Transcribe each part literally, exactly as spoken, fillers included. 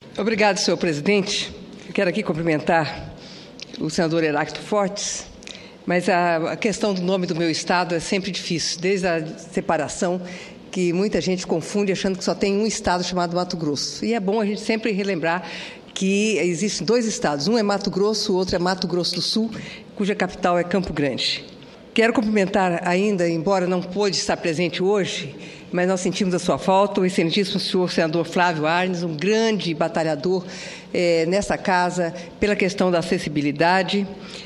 Obrigado, senhor presidente. Eu quero aqui cumprimentar o senador Heráclito Fortes, mas a questão do nome do meu estado é sempre difícil, desde a separação, que muita gente confunde achando que só tem um estado chamado Mato Grosso. E é bom a gente sempre relembrar que existem dois estados, um é Mato Grosso, o outro é Mato Grosso do Sul, cuja capital é Campo Grande. Quero cumprimentar ainda, embora não pôde estar presente hoje, mas nós sentimos a sua falta, o excelentíssimo senhor senador Flávio Arnes, um grande batalhador eh, nessa casa pela questão da acessibilidade.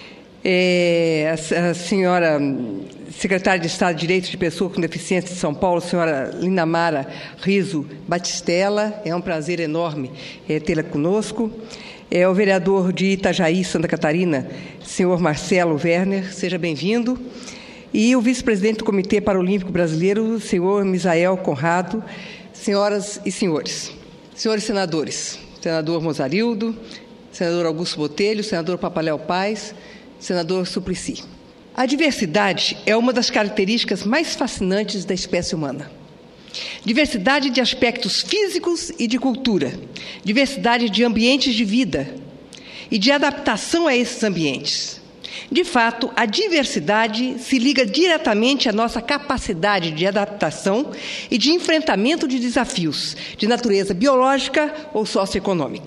Eh, a, a senhora secretária de Estado de Direitos de Pessoa com Deficiência de São Paulo, a senhora Linamara Riso Batistella, é um prazer enorme eh, tê-la conosco. É o vereador de Itajaí, Santa Catarina, senhor Marcelo Werner, seja bem-vindo. E o vice-presidente do Comitê Paralímpico Brasileiro, senhor Misael Conrado, senhoras e senhores. Senhores senadores, senador Mozarildo, senador Augusto Botelho, senador Papaléu Paz, senador Suplicy. A diversidade é uma das características mais fascinantes da espécie humana. Diversidade de aspectos físicos e de cultura, diversidade de ambientes de vida e de adaptação a esses ambientes. De fato, a diversidade se liga diretamente à nossa capacidade de adaptação e de enfrentamento de desafios de natureza biológica ou socioeconômica.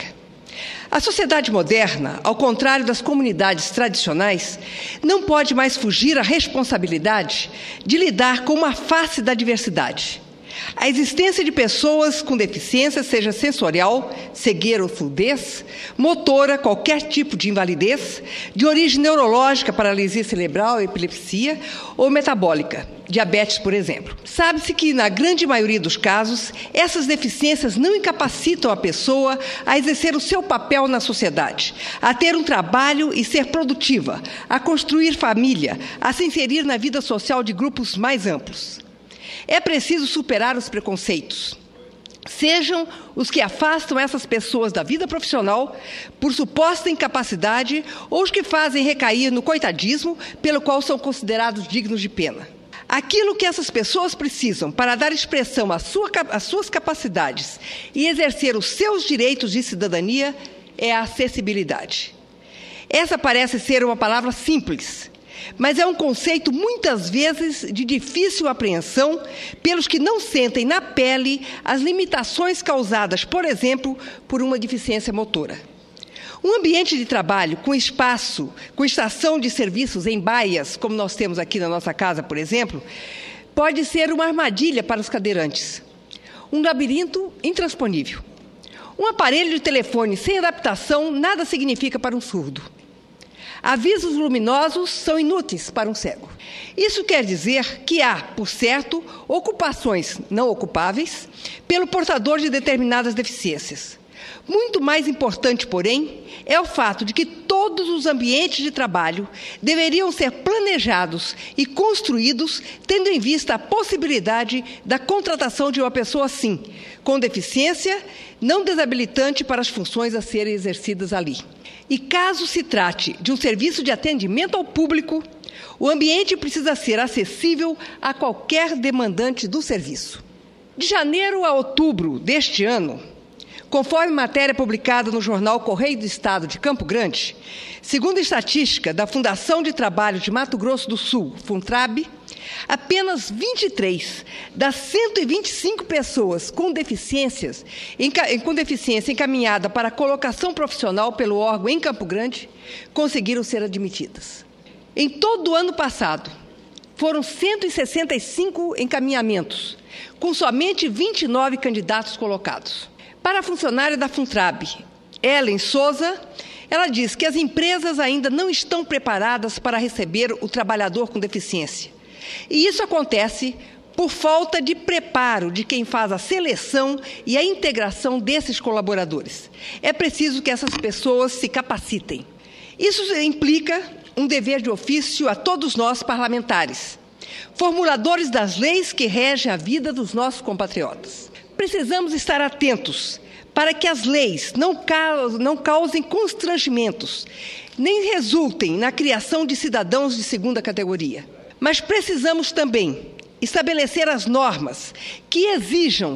A sociedade moderna, ao contrário das comunidades tradicionais, não pode mais fugir à responsabilidade de lidar com uma face da diversidade. A existência de pessoas com deficiência, seja sensorial, cegueira ou surdez, motora, qualquer tipo de invalidez, de origem neurológica, paralisia cerebral, epilepsia ou metabólica, diabetes, por exemplo. Sabe-se que, na grande maioria dos casos, essas deficiências não incapacitam a pessoa a exercer o seu papel na sociedade, a ter um trabalho e ser produtiva, a construir família, a se inserir na vida social de grupos mais amplos. É preciso superar os preconceitos, sejam os que afastam essas pessoas da vida profissional por suposta incapacidade ou os que fazem recair no coitadismo pelo qual são considerados dignos de pena. Aquilo que essas pessoas precisam para dar expressão às sua, às suas capacidades e exercer os seus direitos de cidadania é a acessibilidade. Essa parece ser uma palavra simples, mas é um conceito, muitas vezes, de difícil apreensão pelos que não sentem na pele as limitações causadas, por exemplo, por uma deficiência motora. Um ambiente de trabalho com espaço, com estação de serviços em baias, como nós temos aqui na nossa casa, por exemplo, pode ser uma armadilha para os cadeirantes, um labirinto intransponível. Um aparelho de telefone sem adaptação nada significa para um surdo. Avisos luminosos são inúteis para um cego. Isso quer dizer que há, por certo, ocupações não ocupáveis pelo portador de determinadas deficiências. Muito mais importante, porém, é o fato de que todos os ambientes de trabalho deveriam ser planejados e construídos tendo em vista a possibilidade da contratação de uma pessoa assim, com deficiência, não desabilitante para as funções a serem exercidas ali. E caso se trate de um serviço de atendimento ao público, o ambiente precisa ser acessível a qualquer demandante do serviço. De janeiro a outubro deste ano, conforme matéria publicada no jornal Correio do Estado de Campo Grande, segundo a estatística da Fundação de Trabalho de Mato Grosso do Sul, FUNTRAB, apenas vinte e três das cento e vinte e cinco pessoas com deficiências, com deficiência encaminhada para a colocação profissional pelo órgão em Campo Grande conseguiram ser admitidas. Em todo o ano passado, foram cento e sessenta e cinco encaminhamentos, com somente vinte e nove candidatos colocados. Para a funcionária da FUNTRAB, Ellen Souza, ela diz que as empresas ainda não estão preparadas para receber o trabalhador com deficiência. E isso acontece por falta de preparo de quem faz a seleção e a integração desses colaboradores. É preciso que essas pessoas se capacitem. Isso implica um dever de ofício a todos nós parlamentares, formuladores das leis que regem a vida dos nossos compatriotas. Precisamos estar atentos para que as leis não causem constrangimentos, nem resultem na criação de cidadãos de segunda categoria. Mas precisamos também estabelecer as normas que exijam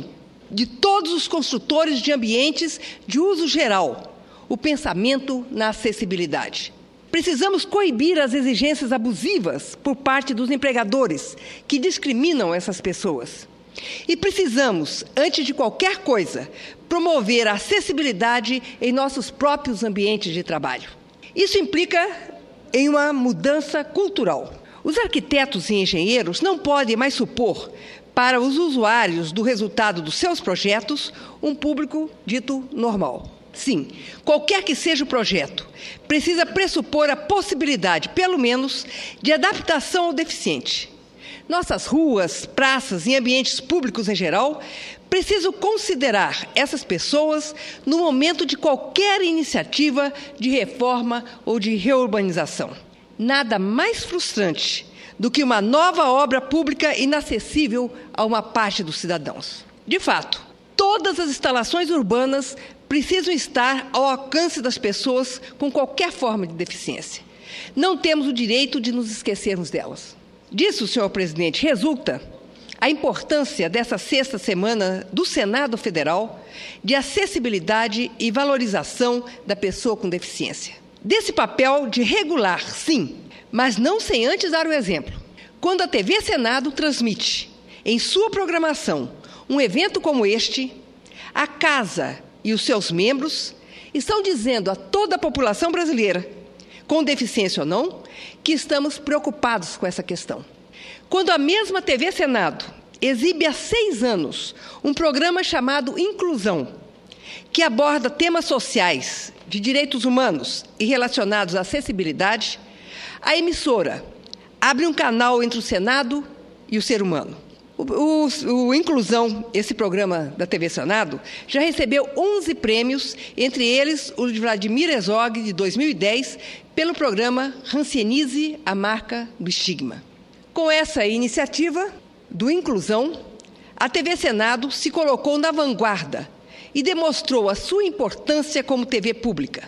de todos os construtores de ambientes de uso geral, o pensamento na acessibilidade. Precisamos coibir as exigências abusivas por parte dos empregadores que discriminam essas pessoas. E precisamos, antes de qualquer coisa, promover a acessibilidade em nossos próprios ambientes de trabalho. Isso implica em uma mudança cultural. Os arquitetos e engenheiros não podem mais supor para os usuários do resultado dos seus projetos um público dito normal. Sim, qualquer que seja o projeto, precisa pressupor a possibilidade, pelo menos, de adaptação ao deficiente. Nossas ruas, praças e ambientes públicos em geral precisam considerar essas pessoas no momento de qualquer iniciativa de reforma ou de reurbanização. Nada mais frustrante do que uma nova obra pública inacessível a uma parte dos cidadãos. De fato, todas as instalações urbanas precisam estar ao alcance das pessoas com qualquer forma de deficiência. Não temos o direito de nos esquecermos delas. Disso, senhor presidente, resulta a importância dessa sexta semana do Senado Federal de acessibilidade e valorização da pessoa com deficiência. Desse papel de regular, sim, mas não sem antes dar o exemplo. Quando a T V Senado transmite em sua programação um evento como este, a Casa e os seus membros estão dizendo a toda a população brasileira, com deficiência ou não, que estamos preocupados com essa questão. Quando a mesma T V Senado exibe há seis anos um programa chamado Inclusão, que aborda temas sociais, de direitos humanos e relacionados à acessibilidade, a emissora abre um canal entre o Senado e o ser humano. O, o, o Inclusão, esse programa da T V Senado, já recebeu onze prêmios, entre eles o de Vladimir Herzog, de dois mil e dez, pelo programa Hanseníase, a marca do estigma. Com essa iniciativa do Inclusão, a T V Senado se colocou na vanguarda e demonstrou a sua importância como T V pública,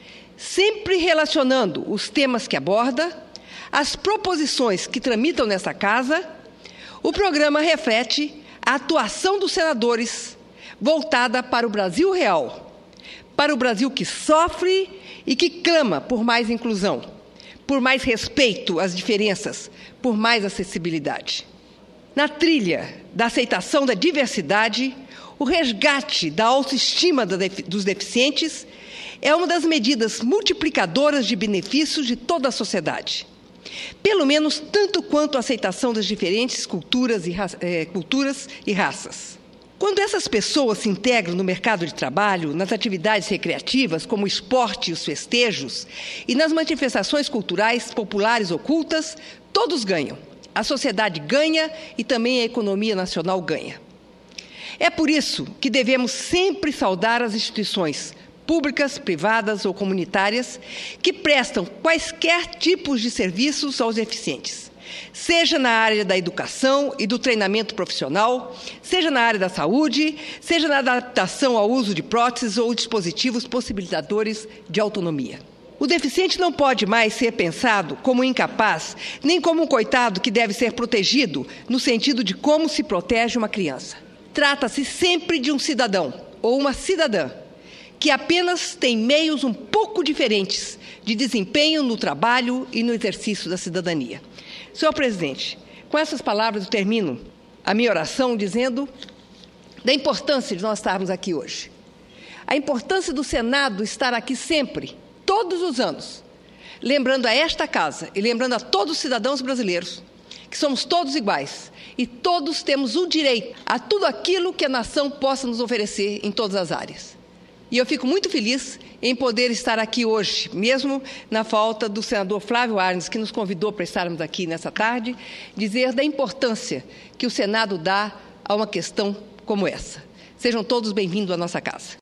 sempre relacionando os temas que aborda, as proposições que tramitam nessa casa. O programa reflete a atuação dos senadores voltada para o Brasil real, para o Brasil que sofre e que clama por mais inclusão, por mais respeito às diferenças, por mais acessibilidade. Na trilha da aceitação da diversidade, o resgate da autoestima dos deficientes é uma das medidas multiplicadoras de benefícios de toda a sociedade. Pelo menos tanto quanto a aceitação das diferentes culturas e, eh, culturas e raças. Quando essas pessoas se integram no mercado de trabalho, nas atividades recreativas, como o esporte e os festejos, e nas manifestações culturais populares ocultas, todos ganham. A sociedade ganha e também a economia nacional ganha. É por isso que devemos sempre saudar as instituições públicas, privadas ou comunitárias, que prestam quaisquer tipos de serviços aos deficientes, seja na área da educação e do treinamento profissional, seja na área da saúde, seja na adaptação ao uso de próteses ou dispositivos possibilitadores de autonomia. O deficiente não pode mais ser pensado como incapaz, nem como um coitado que deve ser protegido, no sentido de como se protege uma criança. Trata-se sempre de um cidadão ou uma cidadã, que apenas tem meios um pouco diferentes de desempenho no trabalho e no exercício da cidadania. Senhor presidente, com essas palavras eu termino a minha oração dizendo da importância de nós estarmos aqui hoje. A importância do Senado estar aqui sempre, todos os anos, lembrando a esta casa e lembrando a todos os cidadãos brasileiros que somos todos iguais e todos temos o direito a tudo aquilo que a nação possa nos oferecer em todas as áreas. E eu fico muito feliz em poder estar aqui hoje, mesmo na falta do senador Flávio Arnes, que nos convidou para estarmos aqui nessa tarde, dizer da importância que o Senado dá a uma questão como essa. Sejam todos bem-vindos à nossa casa.